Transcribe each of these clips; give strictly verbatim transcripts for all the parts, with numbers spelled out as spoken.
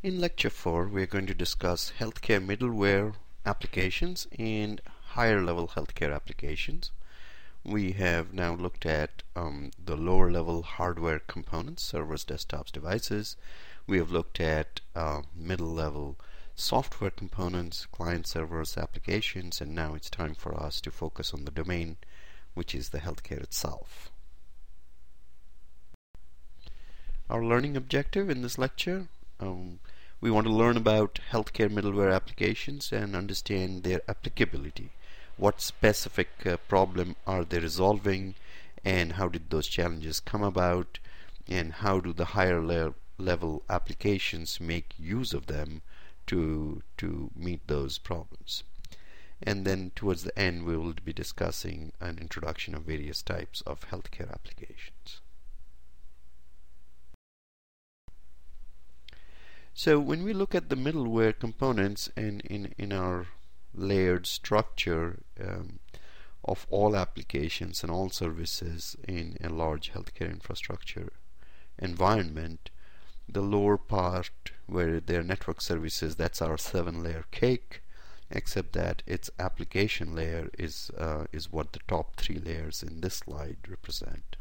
In Lecture four, we are going to discuss healthcare middleware applications and higher level healthcare applications. We have now looked at um, the lower level hardware components, servers, desktops, devices. We have looked at uh, middle level software components, client servers, applications, and now it's time for us to focus on the domain, which is the healthcare itself. Our learning objective in this lecture, um, we want to learn about healthcare middleware applications and understand their applicability. What specific uh, problem are they resolving, and how did those challenges come about, and how do the higher le level applications make use of them to, to meet those problems. And then towards the end we will be discussing an introduction of various types of healthcare applications. So when we look at the middleware components and in, in our layered structure um, of all applications and all services in a large healthcare infrastructure environment, the lower part where their network services, that's our seven layer cake, except that its application layer is, uh, is what the top three layers in this slide represent.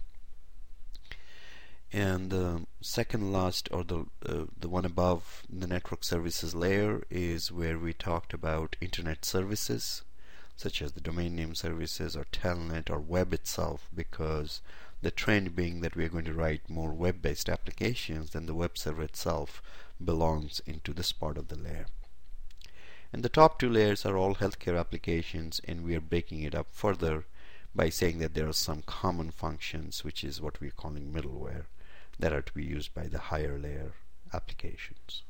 And the second last, or the uh, the one above the network services layer, is where we talked about internet services such as the domain name services or telnet or web itself, because the trend being that we are going to write more web-based applications, then the web server itself belongs into this part of the layer. And the top two layers are all healthcare applications, and we are breaking it up further by saying that there are some common functions, which is what we're calling middleware, that are to be used by the higher layer applications.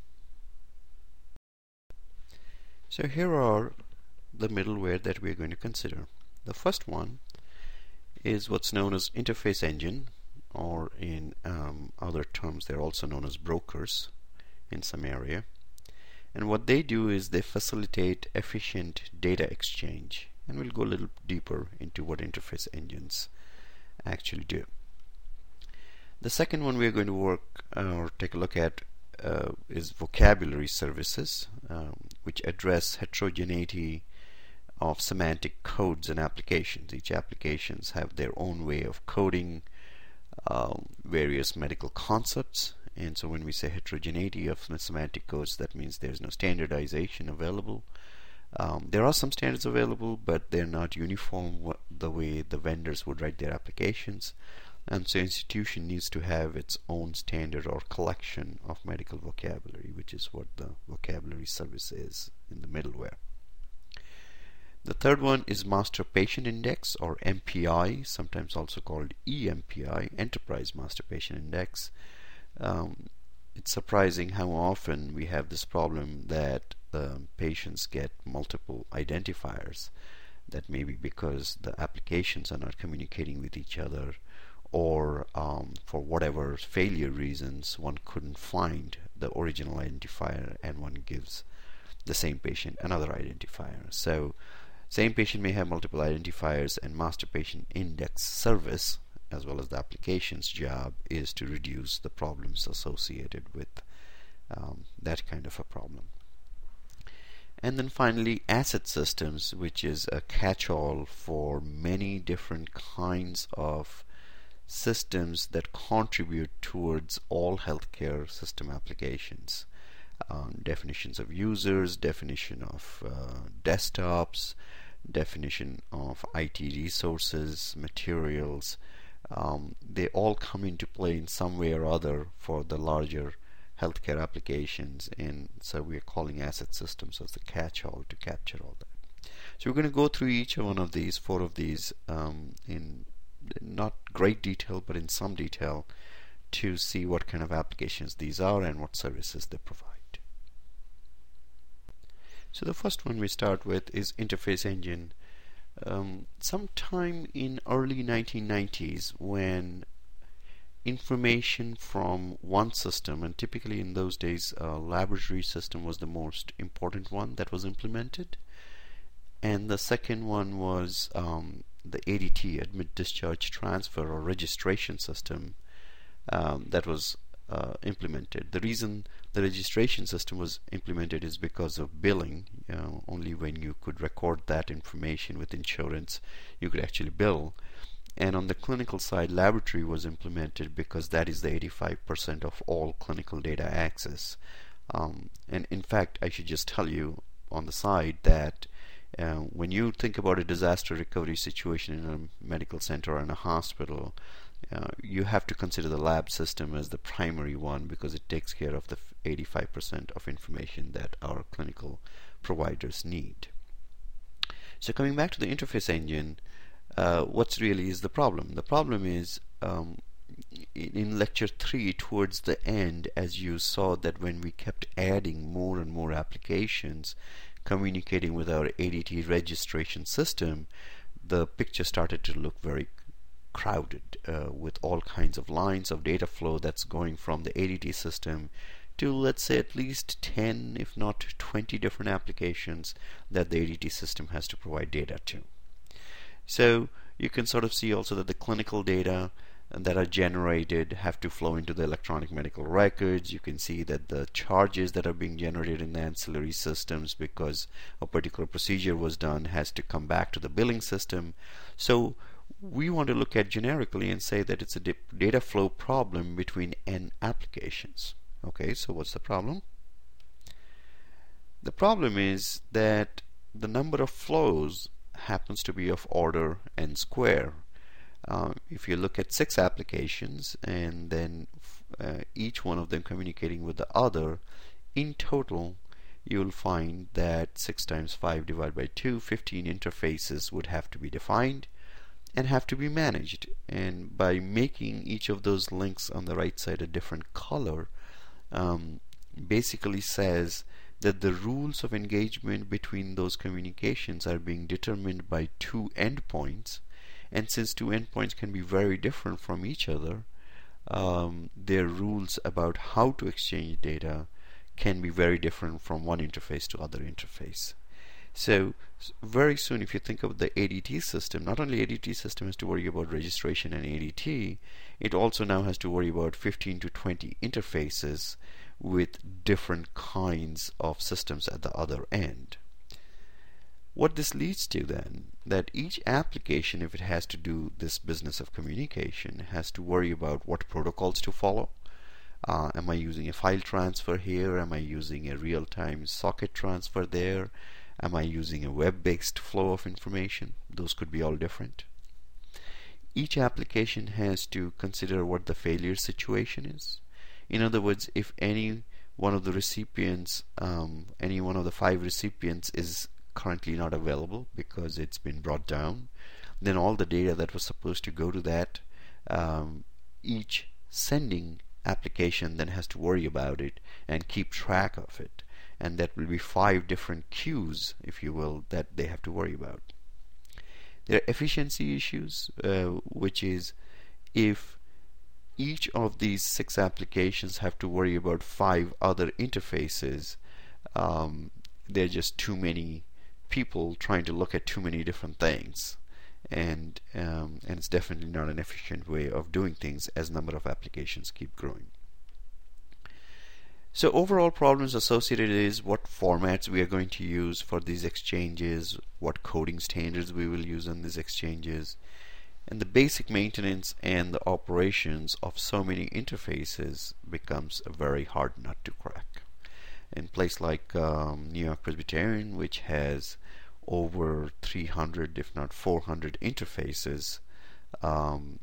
So here are the middleware that we're going to consider. The first one is what's known as interface engine, or in um, other terms they're also known as brokers in some area. And what they do is they facilitate efficient data exchange, and we'll go a little deeper into what interface engines actually do. The second one we're going to work uh, or take a look at uh, is vocabulary services, um, which address heterogeneity of semantic codes and applications. Each applications have their own way of coding um, various medical concepts, and so when we say heterogeneity of semantic codes, that means there's no standardization available. Um, there are some standards available, but they're not uniform the way the vendors would write their applications. And so institution needs to have its own standard or collection of medical vocabulary, which is what the vocabulary service is in the middleware. The third one is Master Patient Index, or M P I, sometimes also called E M P I, Enterprise Master Patient Index. Um, it's surprising how often we have this problem that um, patients get multiple identifiers. That may be because the applications are not communicating with each other, or um, for whatever failure reasons one couldn't find the original identifier and one gives the same patient another identifier. So same patient may have multiple identifiers, and Master Patient Index service as well as the application's job is to reduce the problems associated with um, that kind of a problem. And then finally, asset systems, which is a catch-all for many different kinds of systems that contribute towards all healthcare system applications. Um, definitions of users, definition of uh, desktops, definition of I T resources, materials, um, they all come into play in some way or other for the larger healthcare applications, and so we're calling asset systems as the catch-all to capture all that. So we're going to go through each one of these, four of these, um, in not great detail, but in some detail, to see what kind of applications these are and what services they provide. So the first one we start with is Interface Engine. Um, sometime in early nineteen nineties, when information from one system, and typically in those days uh, laboratory system was the most important one that was implemented, and the second one was um, the A D T, admit discharge transfer or registration system, um, that was uh, implemented. The reason the registration system was implemented is because of billing. You know, only when you could record that information with insurance you could actually bill. And on the clinical side, laboratory was implemented because that is the eighty-five percent of all clinical data access. Um, and in fact, I should just tell you on the side that uh, when you think about a disaster recovery situation in a medical center or in a hospital, uh, you have to consider the lab system as the primary one because it takes care of the eighty-five percent of information that our clinical providers need. So coming back to the interface engine, uh, what's really is the problem? The problem is um, in lecture three, towards the end, as you saw that when we kept adding more and more applications communicating with our A D T registration system, the picture started to look very crowded uh, with all kinds of lines of data flow that's going from the A D T system to, let's say, at least ten if not twenty different applications that the A D T system has to provide data to. So you can sort of see also that the clinical data that are generated have to flow into the electronic medical records. You can see that the charges that are being generated in the ancillary systems because a particular procedure was done has to come back to the billing system. So we want to look at generically and say that it's a data flow problem between n applications. Okay, so what's the problem? The problem is that the number of flows happens to be of order n square. Uh, if you look at six applications and then uh, each one of them communicating with the other, in total you'll find that six times five divided by two, fifteen interfaces would have to be defined and have to be managed. And by making each of those links on the right side a different color, um, basically says that the rules of engagement between those communications are being determined by two endpoints. And since two endpoints can be very different from each other, um, their rules about how to exchange data can be very different from one interface to other interface. So very soon, if you think of the A D T system, not only A D T system has to worry about registration and A D T, it also now has to worry about fifteen to twenty interfaces with different kinds of systems at the other end. What this leads to then, that each application, if it has to do this business of communication, has to worry about what protocols to follow. Uh, am I using a file transfer here? Am I using a real-time socket transfer there? Am I using a web-based flow of information? Those could be all different. Each application has to consider what the failure situation is. In other words, if any one of the recipients, um, any one of the five recipients is currently not available because it's been brought down, then all the data that was supposed to go to that, um, each sending application then has to worry about it and keep track of it, and that will be five different queues, if you will, that they have to worry about. There are efficiency issues, uh, which is if each of these six applications have to worry about five other interfaces, um, there are just too many people trying to look at too many different things, and um, and it's definitely not an efficient way of doing things as number of applications keep growing. So overall problems associated is what formats we are going to use for these exchanges, what coding standards we will use on these exchanges, and the basic maintenance and the operations of so many interfaces becomes a very hard nut to crack. In a place like um, New York Presbyterian, which has over three hundred if not four hundred interfaces um,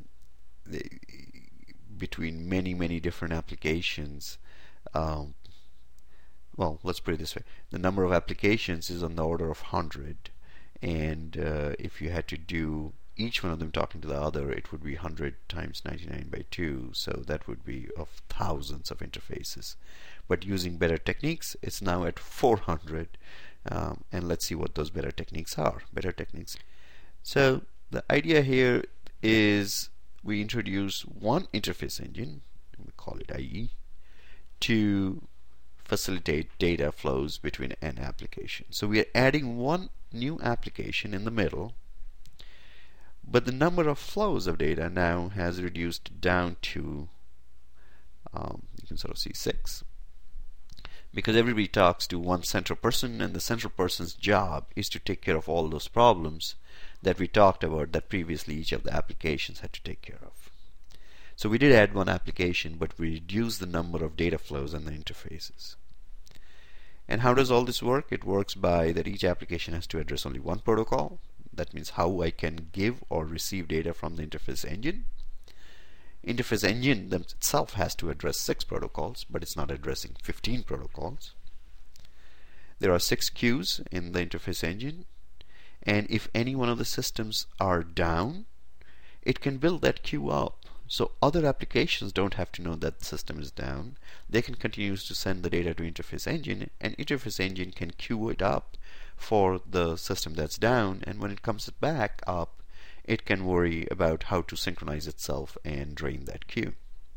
between many many different applications, um, well, let's put it this way, the number of applications is on the order of one hundred, and uh, if you had to do each one of them talking to the other, it would be one hundred times ninety-nine by two, so that would be of thousands of interfaces. But using better techniques, it's now at four hundred, um, and let's see what those better techniques are. Better techniques. So the idea here is we introduce one interface engine, we call it I E, to facilitate data flows between n applications. So we are adding one new application in the middle, but the number of flows of data now has reduced down to, um, you can sort of see six. because everybody talks to one central person, and the central person's job is to take care of all those problems that we talked about that previously each of the applications had to take care of. So we did add one application, but we reduced the number of data flows and the interfaces. And how does all this work? It works by that each application has to address only one protocol. That means how I can give or receive data from the interface engine. Interface engine itself has to address six protocols, but it's not addressing fifteen protocols. There are six queues in the interface engine, and if any one of the systems are down, it can build that queue up. So other applications don't have to know that the system is down. They can continue to send the data to interface engine, and interface engine can queue it up for the system that's down, and when it comes back up, it can worry about how to synchronize itself and drain that queue.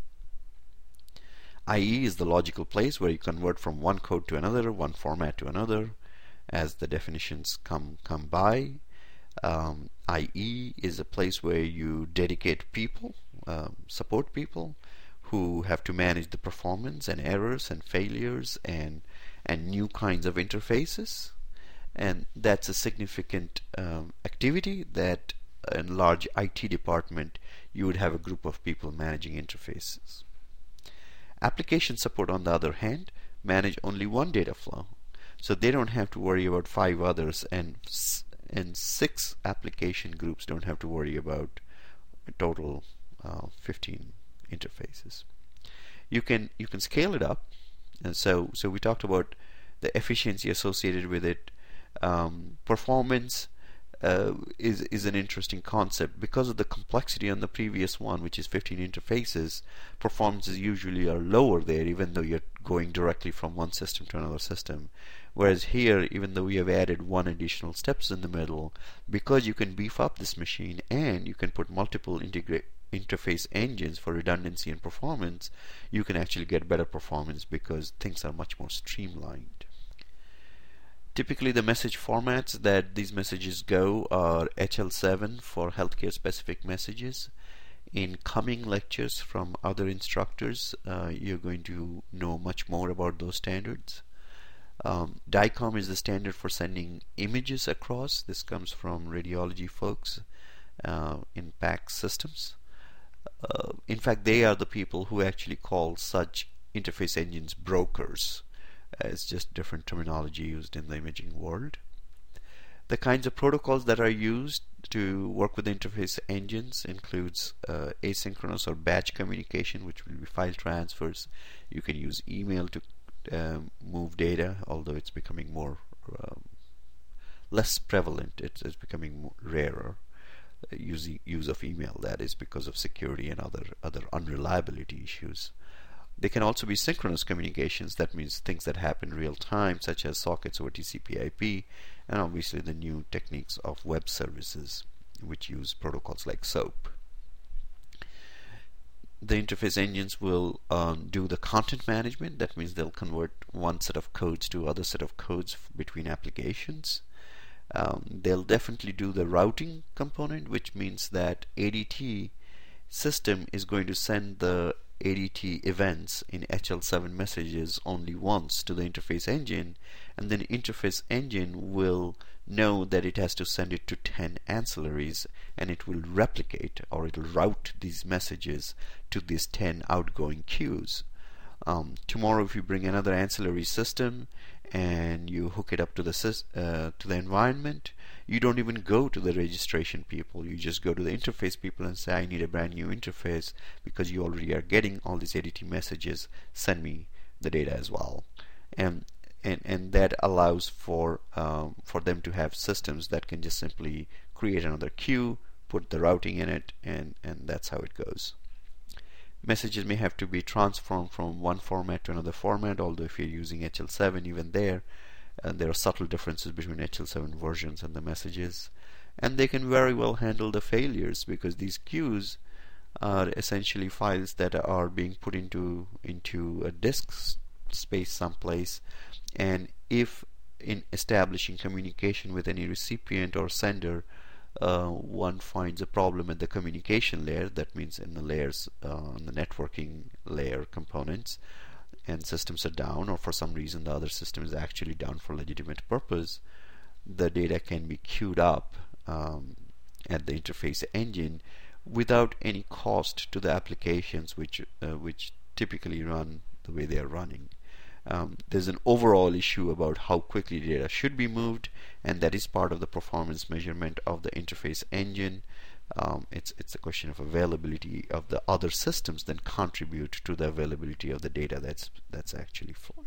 I E is the logical place where you convert from one code to another, one format to another, as the definitions come come by. Um, I E is a place where you dedicate people, um, support people, who have to manage the performance and errors and failures and and new kinds of interfaces, and that's a significant um, activity that in a large I T department you would have a group of people managing interfaces. Application support, on the other hand, manage only one data flow, so they don't have to worry about five others, and and six application groups don't have to worry about a total uh, fifteen interfaces. You can you can scale it up, and so so we talked about the efficiency associated with it. Um, performance uh, is is an interesting concept because of the complexity on the previous one, which is fifteen interfaces. Performances usually are lower there, even though you're going directly from one system to another system. Whereas here, even though we have added one additional steps in the middle, because you can beef up this machine and you can put multiple integrate interface engines for redundancy and performance, you can actually get better performance because things are much more streamlined. Typically the message formats that these messages go are H L seven for healthcare specific messages. In coming lectures from other instructors, uh, you're going to know much more about those standards. Um, DICOM is the standard for sending images across. This comes from radiology folks uh, in PACS systems. Uh, in fact, they are the people who actually call such interface engines brokers. Uh, it's just different terminology used in the imaging world. The kinds of protocols that are used to work with interface engines includes uh, asynchronous or batch communication, which will be file transfers. You can use email to um, move data, although it's becoming more um, less prevalent. It's, it's becoming more rarer. Uh, using use of email, that is because of security and other other unreliability issues. They can also be synchronous communications. That means things that happen real time, such as sockets over T C P I P, and obviously the new techniques of web services, which use protocols like SOAP. The interface engines will um, do the content management. That means they'll convert one set of codes to other set of codes between applications. Um, they'll definitely do the routing component, which means that A D T system is going to send the A D T events in H L seven messages only once to the interface engine, and then interface engine will know that it has to send it to ten ancillaries, and it will replicate, or it will route these messages to these ten outgoing queues. Um, tomorrow, if you bring another ancillary system and you hook it up to the uh, to the environment, you don't even go to the registration people. You just go to the interface people and say, I need a brand new interface because you already are getting all these A D T messages. Send me the data as well. And and and that allows for um, for them to have systems that can just simply create another queue, put the routing in it, and and that's how it goes. Messages may have to be transformed from one format to another format, although if you're using H L seven, even there uh, there are subtle differences between H L seven versions and the messages, and they can very well handle the failures because these queues are essentially files that are being put into into a disk space someplace, and if in establishing communication with any recipient or sender Uh, one finds a problem at the communication layer, that means in the layers uh, on the networking layer components, and systems are down, or for some reason the other system is actually down for legitimate purpose, the data can be queued up um, at the interface engine without any cost to the applications which uh, which typically run the way they are running. Um, there's an overall issue about how quickly data should be moved, and that is part of the performance measurement of the interface engine. Um, it's it's a question of availability of the other systems that contribute to the availability of the data that's that's actually flowing.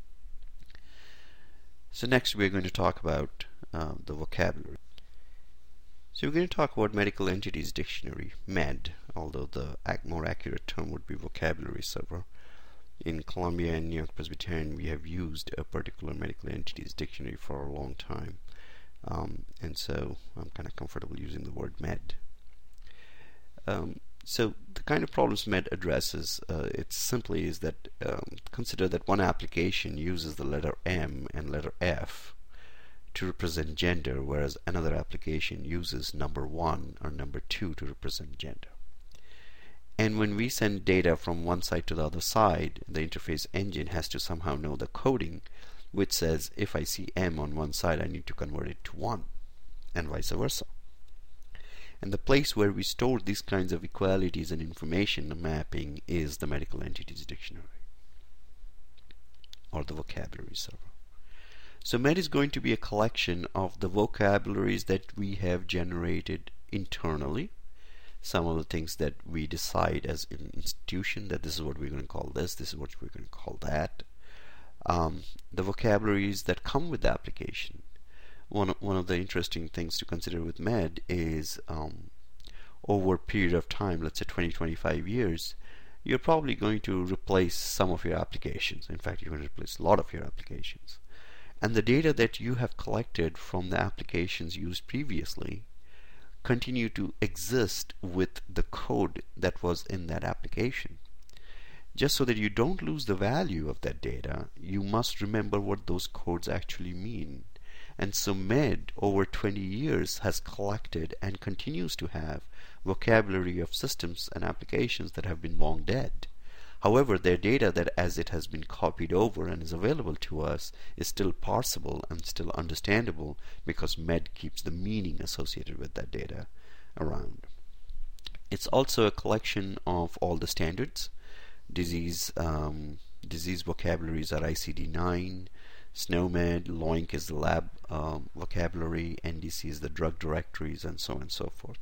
So next we're going to talk about um, the vocabulary. So we're going to talk about Medical Entities Dictionary, MED, although the ac more accurate term would be Vocabulary Server. In Columbia and New York Presbyterian, we have used a particular Medical Entities Dictionary for a long time, um, and so I'm kind of comfortable using the word MED. Um, so the kind of problems MED addresses, uh, it simply is that um, consider that one application uses the letter M and letter F to represent gender, whereas another application uses number one or number two to represent gender. And when we send data from one side to the other side, the interface engine has to somehow know the coding, which says if I see M on one side, I need to convert it to one, and vice versa. And the place where we store these kinds of equalities and information mapping is the Medical Entities Dictionary, or the Vocabulary Server. So MED is going to be a collection of the vocabularies that we have generated internally, some of the things that we decide as an institution that this is what we're going to call this, this is what we're going to call that. Um, the vocabularies that come with the application. One, one of the interesting things to consider with MED is um, over a period of time, let's say twenty to twenty-five years, you're probably going to replace some of your applications. In fact, you're going to replace a lot of your applications. And the data that you have collected from the applications used previously continue to exist with the code that was in that application. Just so that you don't lose the value of that data, you must remember what those codes actually mean. And so MED over twenty years has collected and continues to have vocabulary of systems and applications that have been long dead. However, their data that as it has been copied over and is available to us is still parsable and still understandable because MED keeps the meaning associated with that data around. It's also a collection of all the standards. Disease um, disease vocabularies are I C D nine, SNOMED, LOINC is the lab um, vocabulary, N D C is the drug directories, and so on and so forth.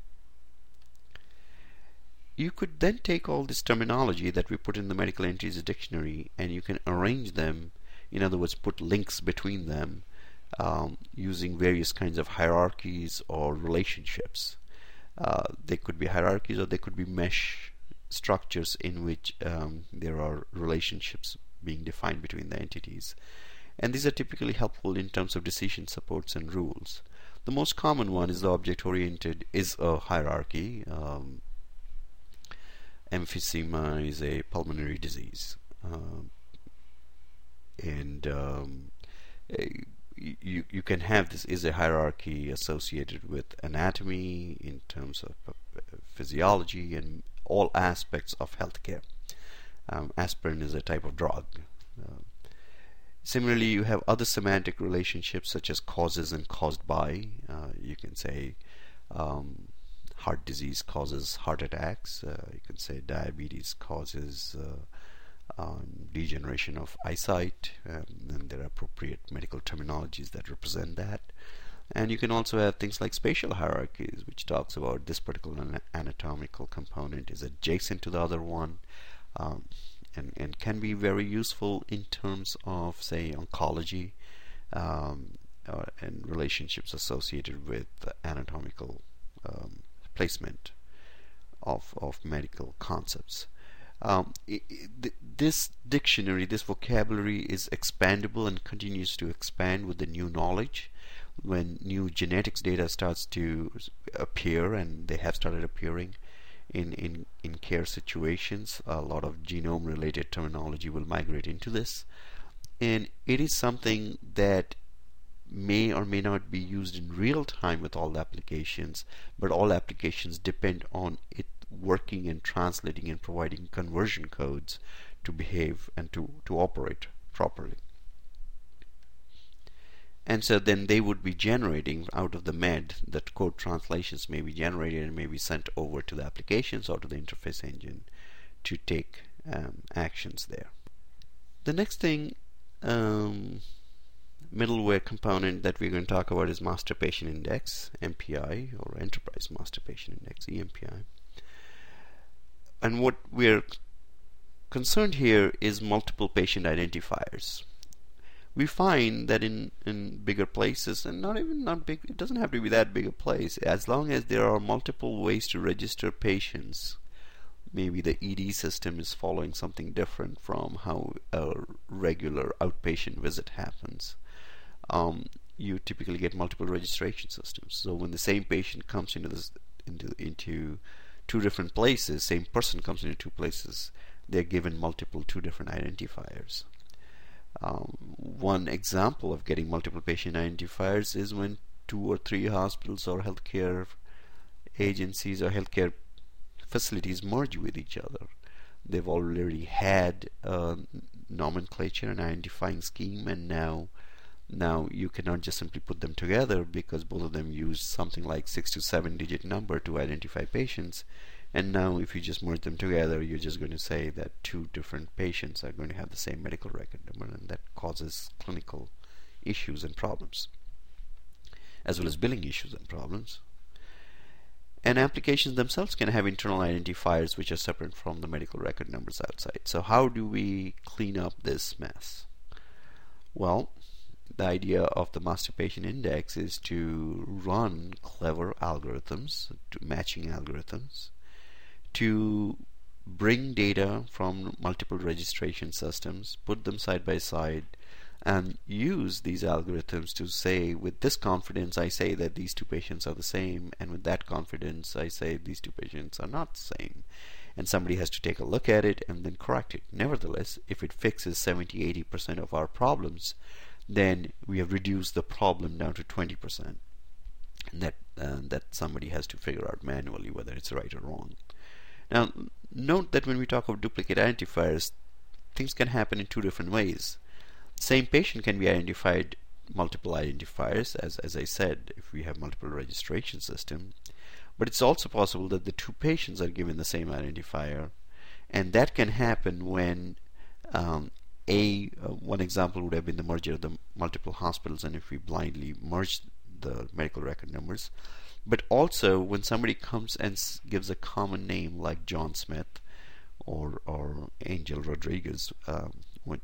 You could then take all this terminology that we put in the Medical Entities Dictionary and you can arrange them, in other words, put links between them um, using various kinds of hierarchies or relationships. Uh, they could be hierarchies or they could be mesh structures in which um, there are relationships being defined between the entities. And these are typically helpful in terms of decision supports and rules. The most common one is the object-oriented is a hierarchy. Um, Emphysema is a pulmonary disease, uh, and um, you, you can have this is a hierarchy associated with anatomy in terms of physiology and all aspects of healthcare. Um, aspirin is a type of drug. Uh, similarly, you have other semantic relationships such as causes and caused by. Uh, you can say um, heart disease causes heart attacks. Uh, you can say diabetes causes uh, um, degeneration of eyesight. Um, and there are appropriate medical terminologies that represent that. And you can also have things like spatial hierarchies, which talks about this particular anatomical component is adjacent to the other one, um, and, and can be very useful in terms of, say, oncology um, uh, and relationships associated with anatomical um, placement of, of medical concepts. Um, it, it, this dictionary, this vocabulary is expandable and continues to expand with the new knowledge. When new genetics data starts to appear, and they have started appearing in, in, in care situations, a lot of genome related terminology will migrate into this, and it is something that may or may not be used in real time with all the applications, but all applications depend on it working and translating and providing conversion codes to behave and to, to operate properly. And so then they would be generating out of the med, that code translations may be generated and may be sent over to the applications or to the interface engine to take um, actions there. The next thing, um, middleware component that we're going to talk about is Master Patient Index, M P I, or Enterprise Master Patient Index, E M P I. And what we're concerned here is multiple patient identifiers. We find that in, in bigger places, and not even not big, it doesn't have to be that big a place, as long as there are multiple ways to register patients. Maybe the E D system is following something different from how a regular outpatient visit happens. Um, you typically get multiple registration systems. So when the same patient comes into this into into two different places, same person comes into two places, they're given multiple two different identifiers. Um, one example of getting multiple patient identifiers is when two or three hospitals or healthcare agencies or healthcare facilities merge with each other. They've already had a nomenclature and identifying scheme, and now now you cannot just simply put them together because both of them use something like six to seven digit number to identify patients. And now if you just merge them together, you're just going to say that two different patients are going to have the same medical record number, and that causes clinical issues and problems, as well as billing issues and problems. And applications themselves can have internal identifiers which are separate from the medical record numbers outside. So how do we clean up this mess? Well, the idea of the Master Patient Index is to run clever algorithms, to matching algorithms, to bring data from multiple registration systems, put them side by side, and use these algorithms to say, with this confidence I say that these two patients are the same, and with that confidence I say these two patients are not the same. And somebody has to take a look at it and then correct it. Nevertheless, if it fixes seventy to eighty percent of our problems, then we have reduced the problem down to twenty percent. And that, uh, that somebody has to figure out manually whether it's right or wrong. Now, note that when we talk of duplicate identifiers, things can happen in two different ways. Same patient can be identified multiple identifiers, as, as I said, if we have multiple registration system. But it's also possible that the two patients are given the same identifier, and that can happen when um, a uh, one example would have been the merger of the multiple hospitals, and if we blindly merge the medical record numbers. But also when somebody comes and s gives a common name like John Smith or or Angel Rodriguez, um, when,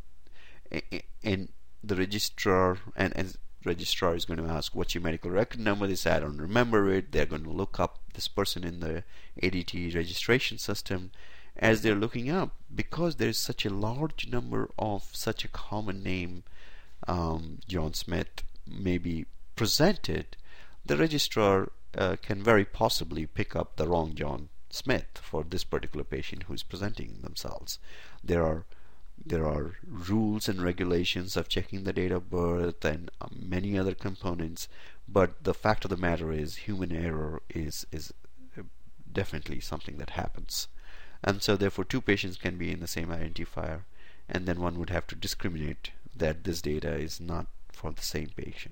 and the registrar and, and registrar is going to ask, what's your medical record number? They say, I don't remember it. They're going to look up this person in the A D T registration system. As they're looking up, because there's such a large number of such a common name, um, John Smith, may be presented, the registrar uh, can very possibly pick up the wrong John Smith for this particular patient who is presenting themselves. There are there are rules and regulations of checking the date of birth and uh, many other components, but the fact of the matter is human error is is definitely something that happens. And so therefore two patients can be in the same identifier, and then one would have to discriminate that this data is not for the same patient.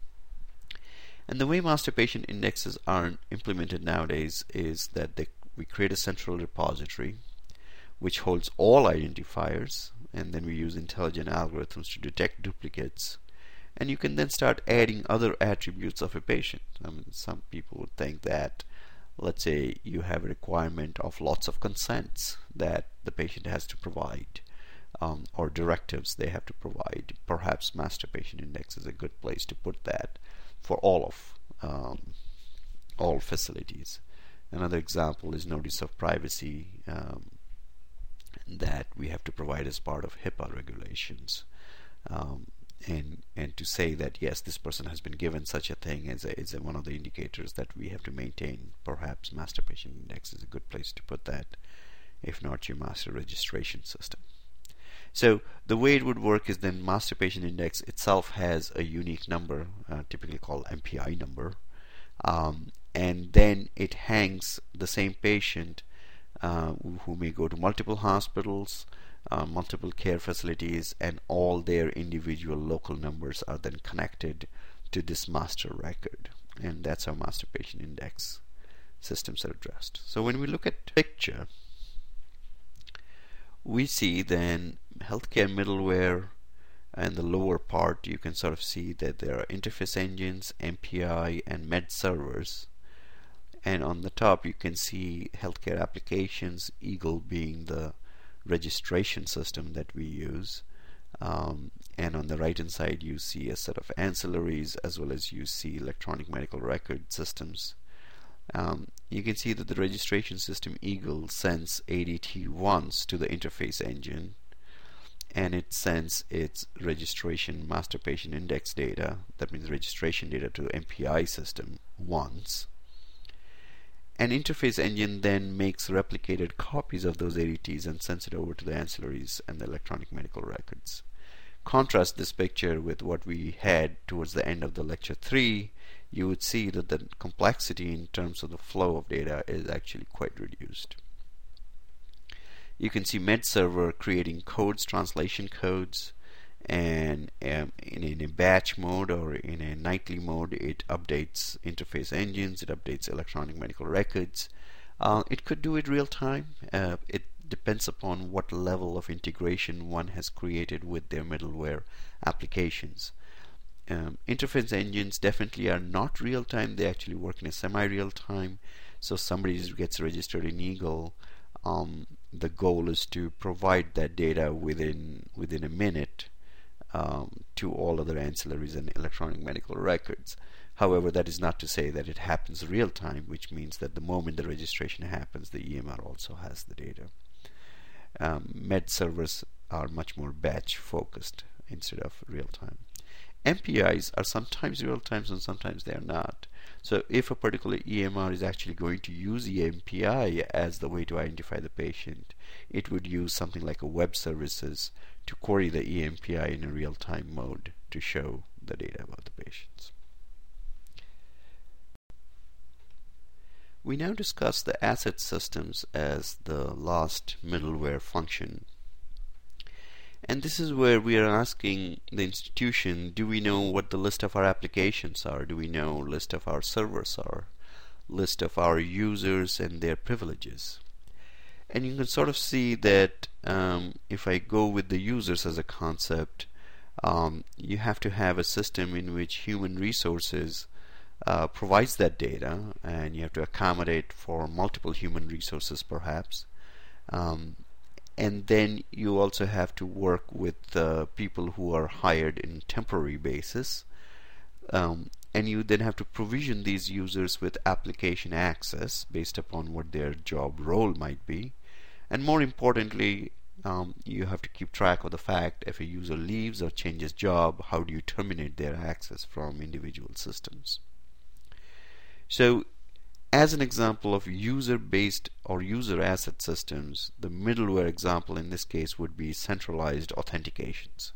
And the way master patient indexes are implemented nowadays is that they, we create a central repository which holds all identifiers, and then we use intelligent algorithms to detect duplicates, and you can then start adding other attributes of a patient. I mean, some people would think that, let's say you have a requirement of lots of consents that the patient has to provide, um, or directives they have to provide. Perhaps master patient index is a good place to put that for all of um, all facilities. Another example is notice of privacy um, that we have to provide as part of HIPAA regulations, um, and and to say that yes, this person has been given such a thing is a, is a, one of the indicators that we have to maintain. Perhaps master patient index is a good place to put that, if not your master registration system. So the way it would work is then master patient index itself has a unique number, uh, typically called M P I number, um, and then it hangs the same patient uh, who may go to multiple hospitals, uh, multiple care facilities, and all their individual local numbers are then connected to this master record, and that's how master patient index systems are addressed. So when we look at picture, we see then healthcare middleware, and the lower part you can sort of see that there are interface engines, M P I, and med servers, and on the top you can see healthcare applications, Eagle being the registration system that we use, um, and on the right hand side you see a set of ancillaries, as well as you see electronic medical record systems. Um, you can see that the registration system Eagle sends A D T once to the interface engine, and it sends its registration master patient index data, that means registration data, to the M P I system once. An interface engine then makes replicated copies of those A D Ts and sends it over to the ancillaries and the electronic medical records. Contrast this picture with what we had towards the end of the lecture three, you would see that the complexity in terms of the flow of data is actually quite reduced. You can see MedServer creating codes, translation codes, and um, in, in a batch mode or in a nightly mode it updates interface engines, it updates electronic medical records. Uh, it could do it real time. Uh, it depends upon what level of integration one has created with their middleware applications. Um, interface engines definitely are not real time, they actually work in a semi-real time. So somebody gets registered in Eagle, um, the goal is to provide that data within within a minute um, to all other ancillaries and electronic medical records. However, that is not to say that it happens real time, which means that the moment the registration happens, the E M R also has the data. Um, med servers are much more batch focused instead of real time. M P Is are sometimes real time and sometimes they are not. So if a particular E M R is actually going to use the M P I as the way to identify the patient, it would use something like a web services to query the E M P I in a real-time mode to show the data about the patients. We now discuss the asset systems as the last middleware function. And this is where we are asking the institution, do we know what the list of our applications are? Do we know list of our servers are? List of our users and their privileges? And you can sort of see that um, if I go with the users as a concept, um, you have to have a system in which human resources uh, provides that data, and you have to accommodate for multiple human resources perhaps. Um, and then you also have to work with uh, people who are hired in temporary basis, um, and you then have to provision these users with application access based upon what their job role might be. And more importantly, um, you have to keep track of the fact if a user leaves or changes job, how do you terminate their access from individual systems. So as an example of user-based or user asset systems, the middleware example in this case would be centralized authentications.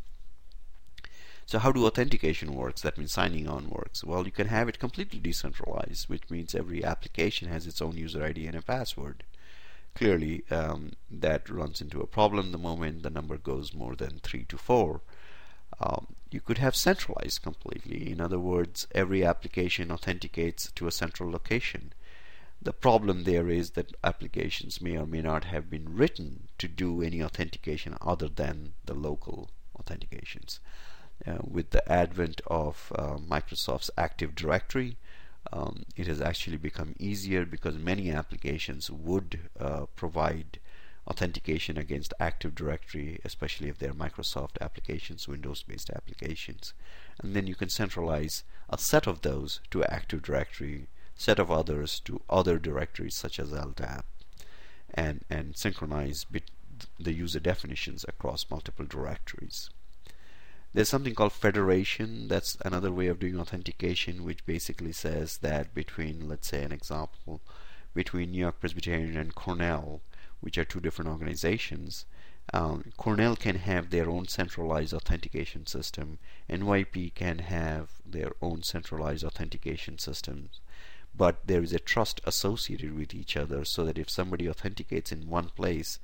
So how do authentication works? That means signing on works. Well, you can have it completely decentralized, which means every application has its own user I D and a password. Clearly, um, that runs into a problem the moment the number goes more than three to four. Um, you could have centralized completely. In other words, every application authenticates to a central location. The problem there is that applications may or may not have been written to do any authentication other than the local authentications. Uh, with the advent of uh, Microsoft's Active Directory, um, it has actually become easier because many applications would uh, provide authentication against Active Directory, especially if they're Microsoft applications, Windows-based applications. And then you can centralize a set of those to Active Directory, set of others to other directories such as L D A P, and, and synchronize bit the user definitions across multiple directories. There's something called federation. That's another way of doing authentication, which basically says that between, let's say an example, between New York Presbyterian and Cornell, which are two different organizations, um, Cornell can have their own centralized authentication system, N Y P can have their own centralized authentication systems, but there is a trust associated with each other, so that if somebody authenticates in one place,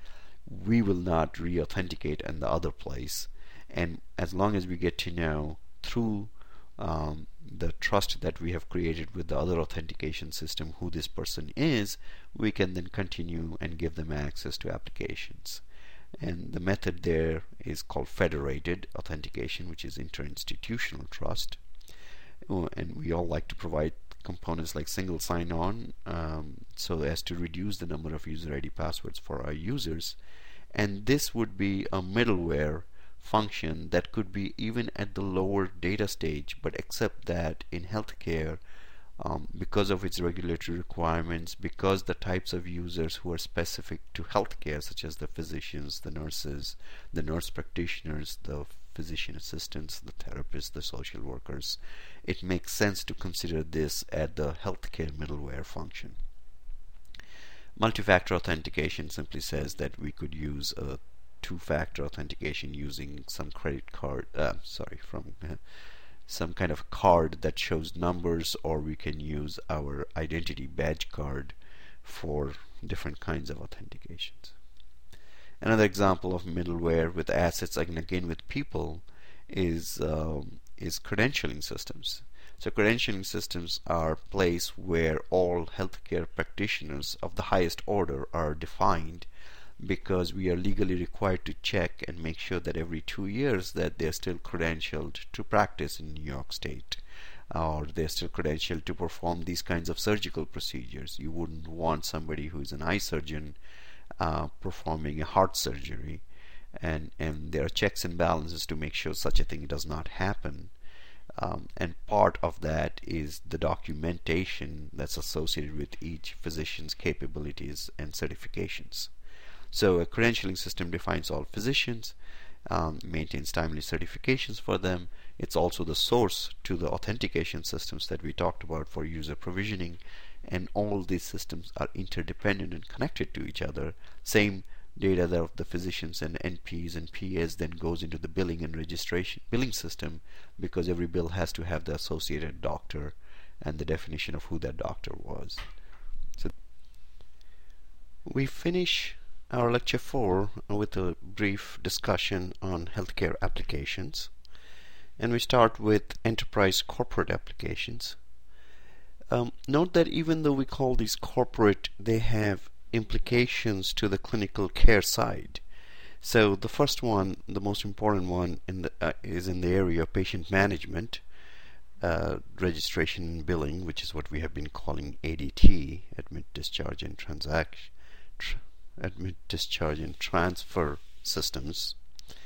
we will not re-authenticate in the other place. And as long as we get to know through um, the trust that we have created with the other authentication system who this person is, we can then continue and give them access to applications. And the method there is called federated authentication, which is interinstitutional trust. And we all like to provide components like single sign-on um, so as to reduce the number of user I D passwords for our users. And this would be a middleware function that could be even at the lower data stage, but except that in healthcare, um, because of its regulatory requirements, because the types of users who are specific to healthcare, such as the physicians, the nurses, the nurse practitioners, the physician assistants, the therapists, the social workers, it makes sense to consider this at the healthcare middleware function. Multi-factor authentication simply says that we could use a two-factor authentication using some credit card, uh, sorry, from uh, some kind of card that shows numbers, or we can use our identity badge card for different kinds of authentications. Another example of middleware with assets, and again with people, is um, is credentialing systems. So credentialing systems are a place where all healthcare practitioners of the highest order are defined, because we are legally required to check and make sure that every two years that they're still credentialed to practice in New York State, or they're still credentialed to perform these kinds of surgical procedures. You wouldn't want somebody who is an eye surgeon uh, performing a heart surgery, and, and there are checks and balances to make sure such a thing does not happen. Um, and part of that is the documentation that's associated with each physician's capabilities and certifications. So a credentialing system defines all physicians, um, maintains timely certifications for them. It's also the source to the authentication systems that we talked about for user provisioning, and all these systems are interdependent and connected to each other. Same data that of the physicians and N Ps and P As then goes into the billing and registration billing system, because every bill has to have the associated doctor and the definition of who that doctor was. So we finish our lecture four with a brief discussion on healthcare applications, and we start with enterprise corporate applications. Um, note that even though we call these corporate, they have implications to the clinical care side. So the first one, the most important one, in the, uh, is in the area of patient management, uh, registration and billing, which is what we have been calling A D T, admit, discharge, and transaction. Tr admit, discharge, and transfer systems,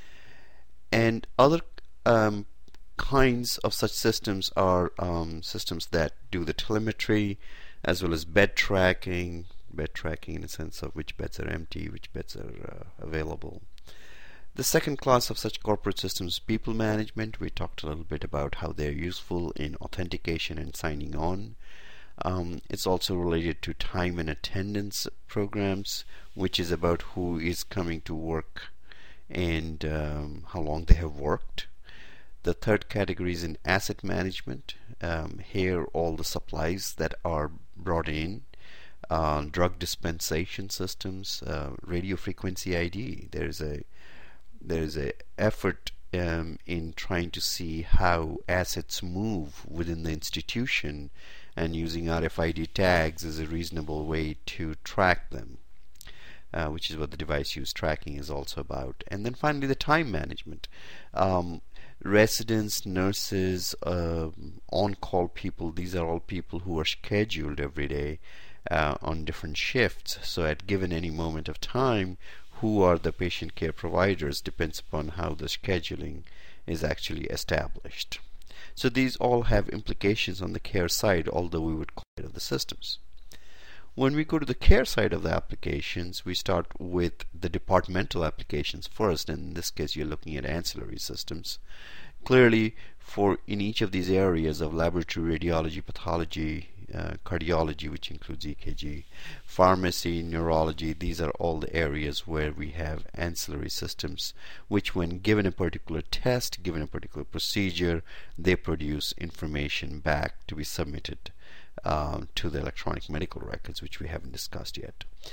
and other um, kinds of such systems are um, systems that do the telemetry as well as bed tracking, bed tracking in the sense of which beds are empty, which beds are uh, available. The second class of such corporate systems is people management. We talked a little bit about how they're useful in authentication and signing on. Um, it's also related to time and attendance programs, which is about who is coming to work and um, how long they have worked. The third category is in asset management. Um, here all the supplies that are brought in, uh, drug dispensation systems, uh, radio frequency I D. There is a there is a effort um, in trying to see how assets move within the institution, and using R F I D tags is a reasonable way to track them, uh, which is what the device use tracking is also about. And then finally the time management. Um, residents, nurses, uh, on-call people, these are all people who are scheduled every day uh, on different shifts. So at given any moment of time, who are the patient care providers depends upon how the scheduling is actually established. So these all have implications on the care side, although we would call it the systems. When we go to the care side of the applications, we start with the departmental applications first, and in this case you're looking at ancillary systems. Clearly, for in each of these areas of laboratory, radiology, pathology, uh, cardiology, which includes E K G, pharmacy, neurology, these are all the areas where we have ancillary systems, which when given a particular test, given a particular procedure, they produce information back to be submitted um, to the electronic medical records, which we haven't discussed yet.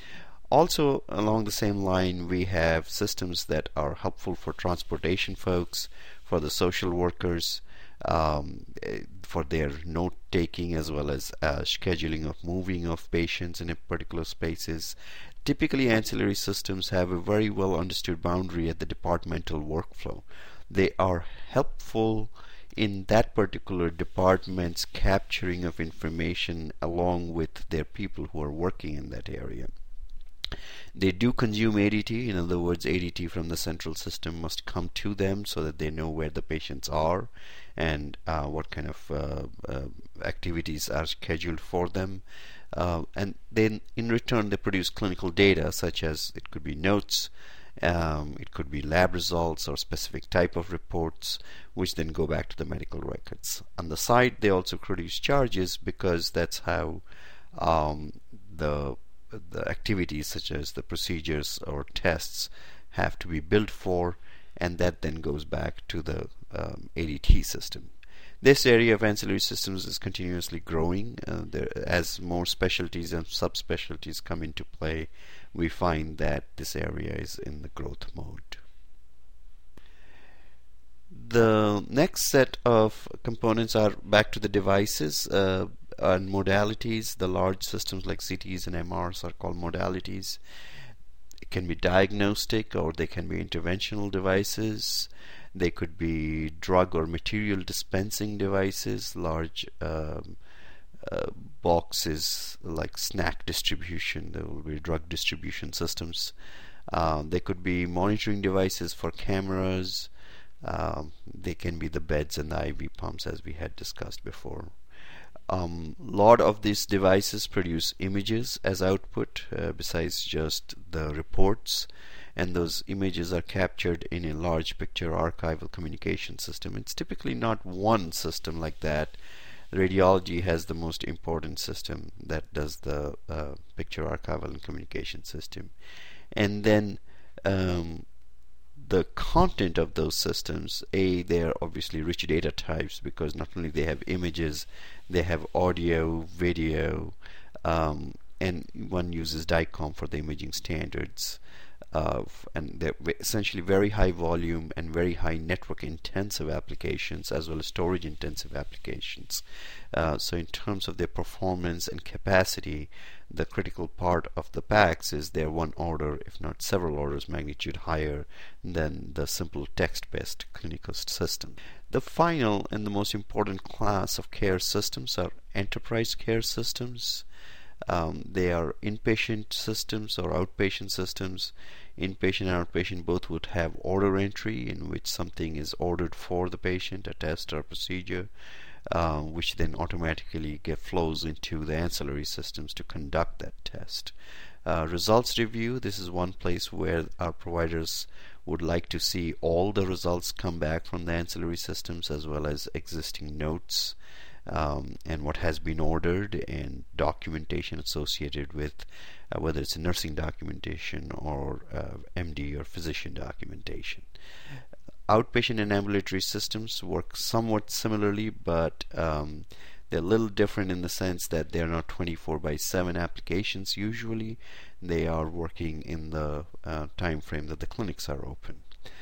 Also, along the same line, we have systems that are helpful for transportation folks, for the social workers, um, for their note taking as well as uh, scheduling of moving of patients in a particular spaces. Typically, ancillary systems have a very well understood boundary at the departmental workflow. They are helpful in that particular department's capturing of information along with their people who are working in that area. They do consume A D T. In other words, A D T from the central system must come to them so that they know where the patients are and uh, what kind of uh, uh, activities are scheduled for them. Uh, and then in return they produce clinical data, such as it could be notes, um, it could be lab results or specific type of reports, which then go back to the medical records. On the side, they also produce charges, because that's how um, the the activities such as the procedures or tests have to be billed for, and that then goes back to the um, A D T system. This area of ancillary systems is continuously growing. Uh, there, as more specialties and subspecialties come into play, we find that this area is in the growth mode. The next set of components are back to the devices uh, and modalities. The large systems like C Ts and M Rs are called modalities. It can be diagnostic, or they can be interventional devices. They could be drug or material dispensing devices, large um, uh, boxes like snack distribution. There will be drug distribution systems. Uh, they could be monitoring devices for cameras. Um, they can be the beds and the I V pumps, as we had discussed before. A um, lot of these devices produce images as output uh, besides just the reports, and those images are captured in a large picture archival communication system. It's typically not one system like that. Radiology has the most important system that does the uh, picture archival and communication system. And then um, the content of those systems, A, they are obviously rich data types, because not only they have images, they have audio, video, um, and one uses DICOM for the imaging standards. Uh, and they're essentially very high volume and very high network intensive applications, as well as storage intensive applications. Uh, so in terms of their performance and capacity, the critical part of the packs is they're one order, if not several orders magnitude higher than the simple text-based clinical system. The final and the most important class of care systems are enterprise care systems. Um, they are inpatient systems or outpatient systems. Inpatient and outpatient both would have order entry, in which something is ordered for the patient, a test or a procedure, uh, which then automatically get flows into the ancillary systems to conduct that test. Uh, results review, this is one place where our providers would like to see all the results come back from the ancillary systems, as well as existing notes Um, and what has been ordered, and documentation associated with uh, whether it's a nursing documentation or uh, M D or physician documentation. Outpatient and ambulatory systems work somewhat similarly, but um, they're a little different in the sense that they're not twenty-four by seven applications usually. They are working in the uh, time frame that the clinics are open.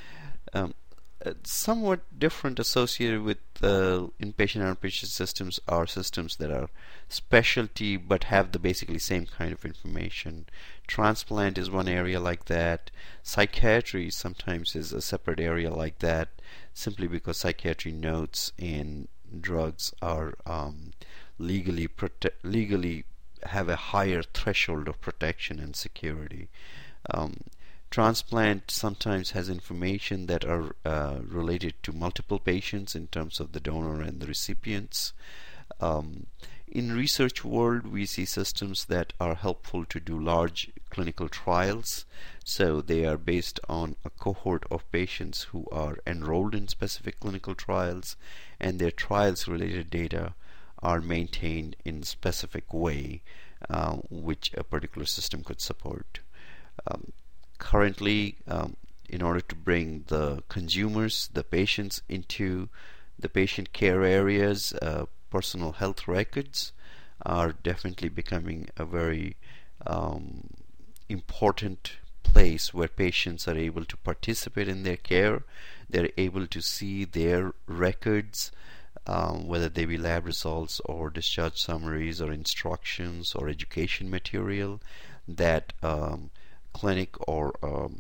Um, Somewhat different associated with uh, inpatient and outpatient systems are systems that are specialty but have the basically same kind of information. Transplant is one area like that. Psychiatry sometimes is a separate area like that, simply because psychiatry notes and drugs are um, legally prote- legally have a higher threshold of protection and security. Um, Transplant sometimes has information that are uh, related to multiple patients in terms of the donor and the recipients. Um, in research world, we see systems that are helpful to do large clinical trials. So they are based on a cohort of patients who are enrolled in specific clinical trials, and their trials related data are maintained in a specific way, uh, which a particular system could support. Um, Currently, um, in order to bring the consumers, the patients, into the patient care areas, uh, personal health records are definitely becoming a very um, important place where patients are able to participate in their care. They're able to see their records, um, whether they be lab results or discharge summaries or instructions or education material that um, clinic or um,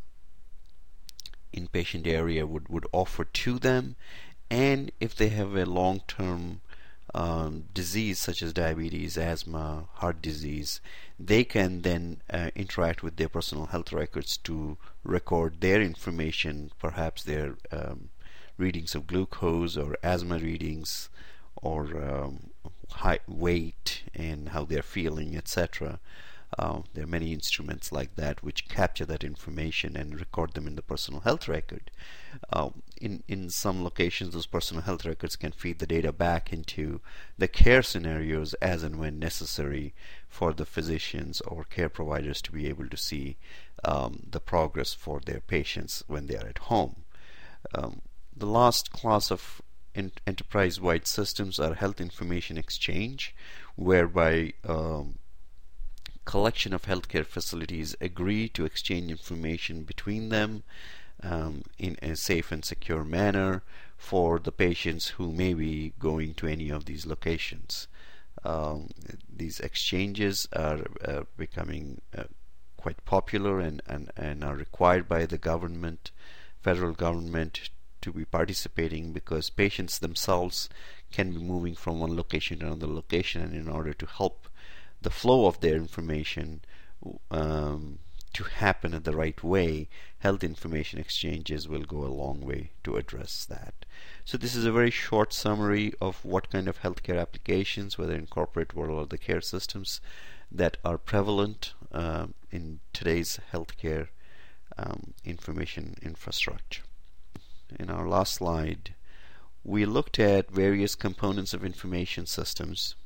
inpatient area would, would offer to them. And if they have a long-term um, disease such as diabetes, asthma, heart disease, they can then uh, interact with their personal health records to record their information, perhaps their um, readings of glucose or asthma readings or um, height, weight and how they're feeling, et cetera. Uh, there are many instruments like that which capture that information and record them in the personal health record. Uh, in, in some locations, those personal health records can feed the data back into the care scenarios as and when necessary for the physicians or care providers to be able to see um, the progress for their patients when they are at home. Um, the last class of in enterprise-wide systems are health information exchange, whereby um, collection of healthcare facilities agree to exchange information between them um, in a safe and secure manner for the patients who may be going to any of these locations. Um, these exchanges are uh, becoming uh, quite popular and, and, and are required by the government, federal government, to be participating, because patients themselves can be moving from one location to another location, and in order to help the flow of their information um, to happen in the right way, health information exchanges will go a long way to address that. So this is a very short summary of what kind of healthcare applications, whether in corporate world or the care systems, that are prevalent uh, in today's healthcare um, information infrastructure. In our last slide, we looked at various components of information systems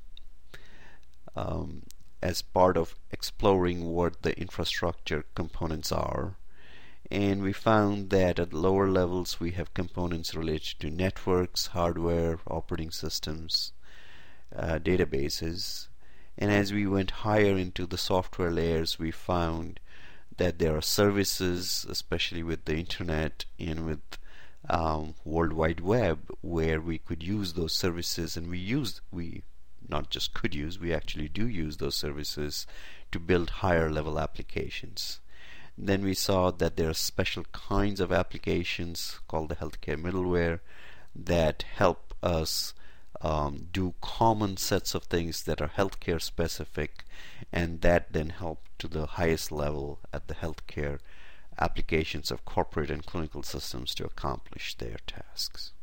Um, as part of exploring what the infrastructure components are, and we found that at lower levels we have components related to networks, hardware, operating systems, uh, databases, and as we went higher into the software layers, we found that there are services, especially with the internet and with um, World Wide Web, where we could use those services, and we used we not just could use, we actually do use those services to build higher level applications. Then we saw that there are special kinds of applications called the healthcare middleware that help us um, do common sets of things that are healthcare specific, and that then help to the highest level at the healthcare applications of corporate and clinical systems to accomplish their tasks.